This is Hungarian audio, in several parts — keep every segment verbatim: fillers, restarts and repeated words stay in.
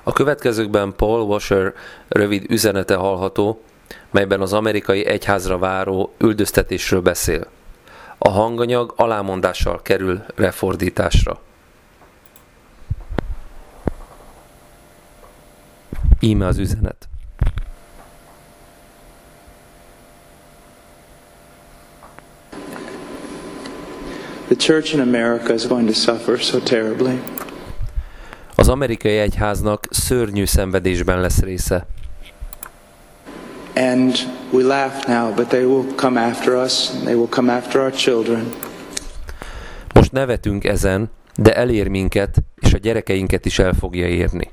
A következőkben Paul Washer rövid üzenete hallható, melyben az amerikai egyházra váró üldöztetésről beszél. A hanganyag alámondással kerül refordításra. Íme az üzenet. The church in America is going to suffer so terribly. Az amerikai egyháznak szörnyű szenvedésben lesz része. And we laugh now, but they will come after us, and they will come after our children. Most nevetünk ezen, de elér minket, és a gyerekeinket is el fogja érni.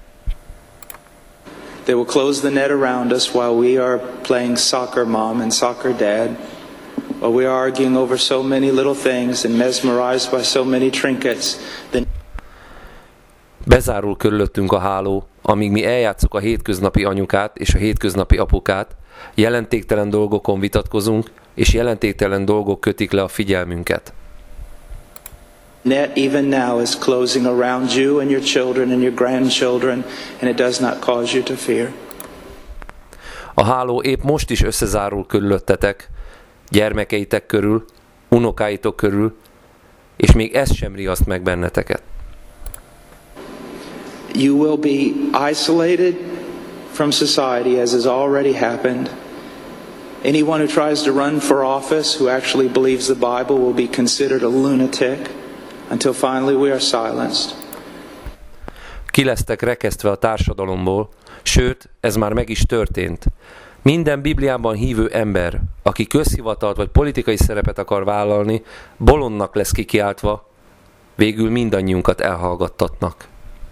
They will close the net around us while we are playing soccer mom and soccer dad, while we are arguing over so many little things and mesmerized by so many trinkets. The Bezárul körülöttünk a háló, amíg mi eljátszuk a hétköznapi anyukát és a hétköznapi apukát, jelentéktelen dolgokon vitatkozunk, és jelentéktelen dolgok kötik le a figyelmünket. net even now is closing around you and your children and your grandchildren, and it does not cause you to fear. A háló épp most is összezárul körülöttetek, gyermekeitek körül, unokáitok körül, és még ez sem riaszt meg benneteket. You will be isolated from society, as has already happened. Anyone who tries to run for office who actually believes the Bible will be considered a lunatic until finally we are silenced. Ki lesztek rekesztve a társadalomból, sőt, ez már meg is történt. Minden Bibliában hívő ember, aki közhivatalt vagy politikai szerepet akar vállalni, bolondnak lesz kikiáltva, végül mindannyiunkat elhallgattatnak.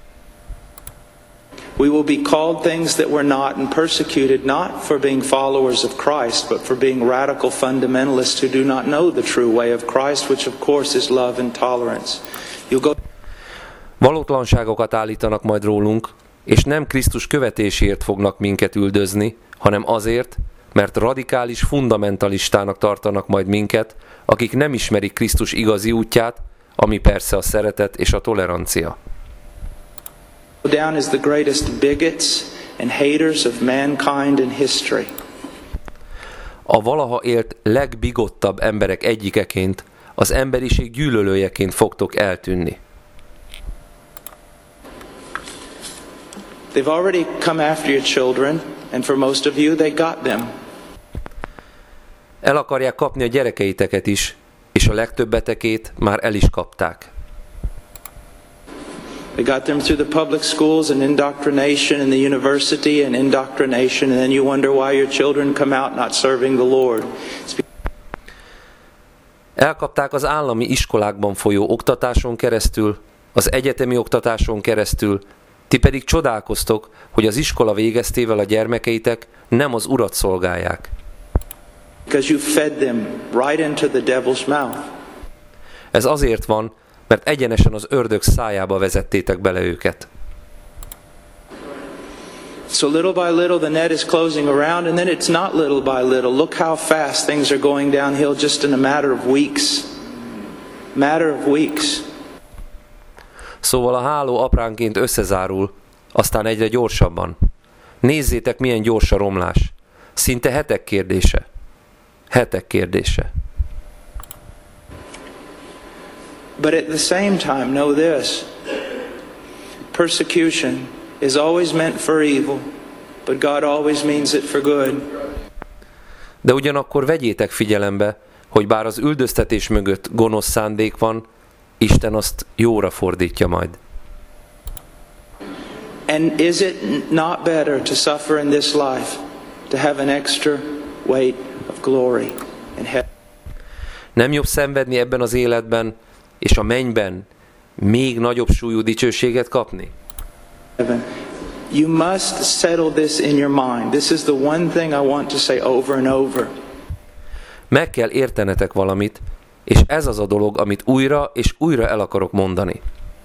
We will be called things that we're not and persecuted not for being followers of Christ, but for being radical fundamentalists who do not know the true way of Christ, which of course is love and tolerance. You'll go... Valótlanságokat állítanak majd rólunk, és nem Krisztus követésért fognak minket üldözni, hanem azért, mert radikális fundamentalistának tartanak majd minket, akik nem ismerik Krisztus igazi útját, ami persze a szeretet és a tolerancia. Down as the greatest bigots and haters of mankind in history. A valaha élt legbigottabb emberek egyikeként, az emberiség gyűlölőjeként fogtok eltűnni. They've already come after your children, and for most of you, they got them. El akarják kapni a gyerekeiteket is, és a legtöbbetekét már el is kapták. They got them through the public schools and indoctrination and the university and indoctrination, and then you wonder why your children come out not serving the Lord. Elkapták az állami iskolákban folyó oktatáson keresztül, az egyetemi oktatáson keresztül, ti pedig csodálkoztok, hogy az iskola végeztével a gyermekeitek nem az Urat szolgálják. Because you fed them right into the devil's mouth. Ez azért van, mert egyenesen az ördög szájába vezettétek bele őket. So little by little the net is closing around, and then it's not little by little. Look how fast things are going downhill just in a matter of weeks. Matter of weeks. Szóval a háló apránként összezárul, aztán egyre gyorsabban. Nézzétek, milyen gyors a romlás. Szinte hetek kérdése. Hetek kérdése. But at the same time, know this. Persecution is always meant for evil, but God always means it for good. De ugyanakkor vegyétek figyelembe, hogy bár az üldöztetés mögött gonosz szándék van, Isten azt jóra fordítja majd. And is it not better to suffer in this life, to have an extra weight of glory in heaven? Nem jobb szenvedni ebben az életben, és a mennyben még nagyobb súlyú dicsőséget kapni? You must settle this in your mind. This is the one thing I want to say over and over. Meg kell értenetek valamit, és ez az a dolog, amit újra és újra el akarok mondani.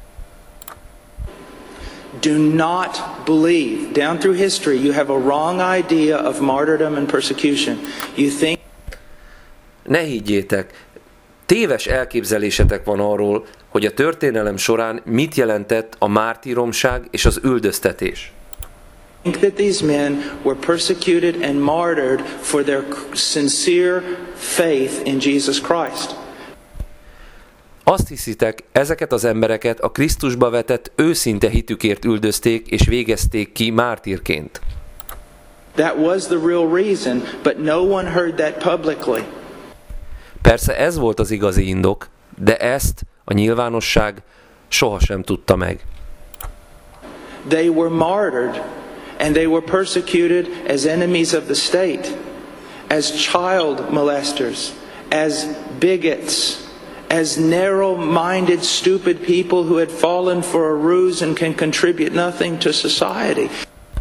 Do not believe. Down through history, you have a wrong idea of martyrdom and persecution. You think... Ne higgyétek, Téves elképzelésetek van arról, hogy a történelem során mit jelentett a mártíromság és az üldöztetés. That these men were persecuted and martyred for their sincere faith in Jesus Christ. Azt hiszitek, ezeket az embereket a Krisztusba vetett őszinte hitükért üldözték és végezték ki mártírként. That was the real reason, but no one heard that publicly. Persze ez volt az igazi indok, de ezt a nyilvánosság sohasem tudta meg. They were martyred and they were persecuted as enemies of the state, as child molesters, as bigots, as narrow-minded, stupid people who had fallen for a ruse and can contribute nothing to society.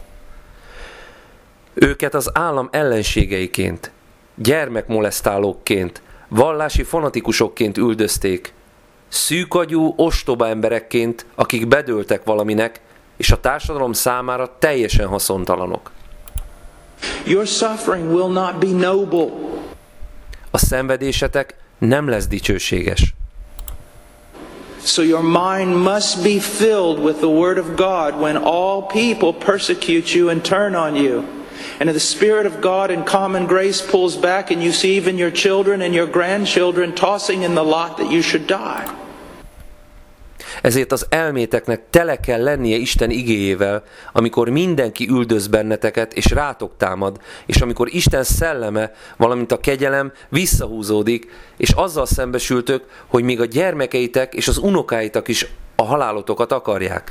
Őket az állam ellenségeiként, gyermekmolesztálókként, vallási fanatikusokként üldözték, szűkagyú, ostoba emberekként, akik bedőltek valaminek, és a társadalom számára teljesen haszontalanok. Your suffering will not be noble. A szenvedésetek nem lesz dicsőséges. So your mind must be filled with the Word of God when all people persecute you and turn on you. And if the Spirit of God in common grace pulls back and you see even your children and your grandchildren tossing in the lot that you should die. Ezért az elméteknek tele kell lennie Isten igéjével, amikor mindenki üldöz benneteket és rátok támad, és amikor Isten szelleme, valamint a kegyelem visszahúzódik, és azzal szembesültök, hogy még a gyermekeitek és az unokáitok is a halálotokat akarják.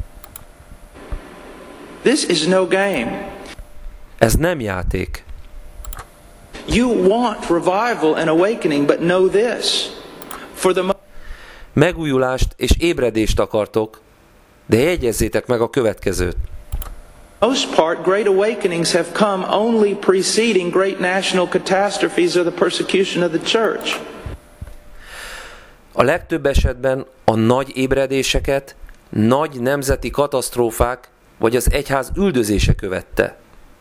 This is no game. Ez nem játék. You want revival and awakening, but know this. For the Megújulást és ébredést akartok, de jegyezzétek meg a következőt. most part, great awakenings have come only preceding great national catastrophes or the persecution of the church. A legtöbb esetben a nagy ébredéseket nagy nemzeti katasztrófák vagy az egyház üldözése követte.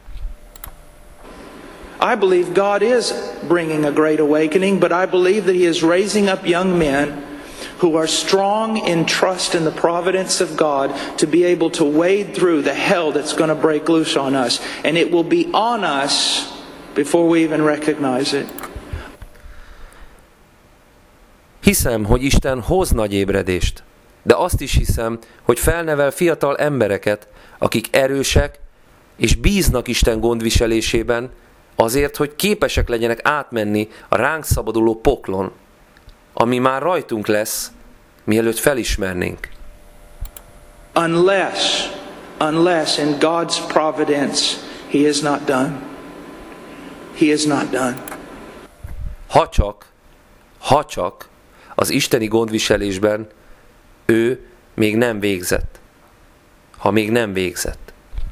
I believe God is bringing a great awakening, but I believe that He is raising up young men who are strong in trust in the providence of God to be able to wade through the hell that's going to break loose on us. And it will be on us before we even recognize it. Hiszem, hogy Isten hoz nagy ébredést, de azt is hiszem, hogy felnevel fiatal embereket, akik erősek és bíznak Isten gondviselésében, azért, hogy képesek legyenek átmenni a ránk szabaduló poklon, ami már rajtunk lesz, mielőtt felismernénk. Unless, unless in God's providence He is not done. He is not done. Ha csak, ha csak az isteni gondviselésben ő még nem végzett. Ha még nem végzett.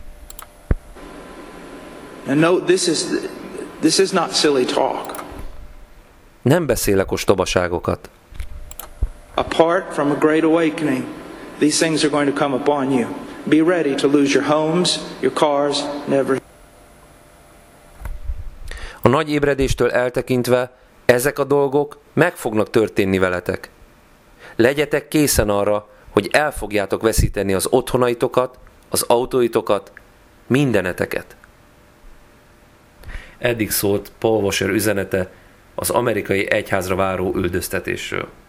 And note, this is, this is not silly talk. Nem beszélek ostobaságokat. Apart from a great awakening, these things are going to come upon you. Be ready to lose your homes, your cars, and everything. A nagy ébredéstől eltekintve ezek a dolgok meg fognak történni veletek. Legyetek készen arra, hogy el fogjátok veszíteni az otthonaitokat, az autóitokat, mindeneteket. Eddig szólt Paul Washer üzenete az amerikai egyházra váró üldöztetésről.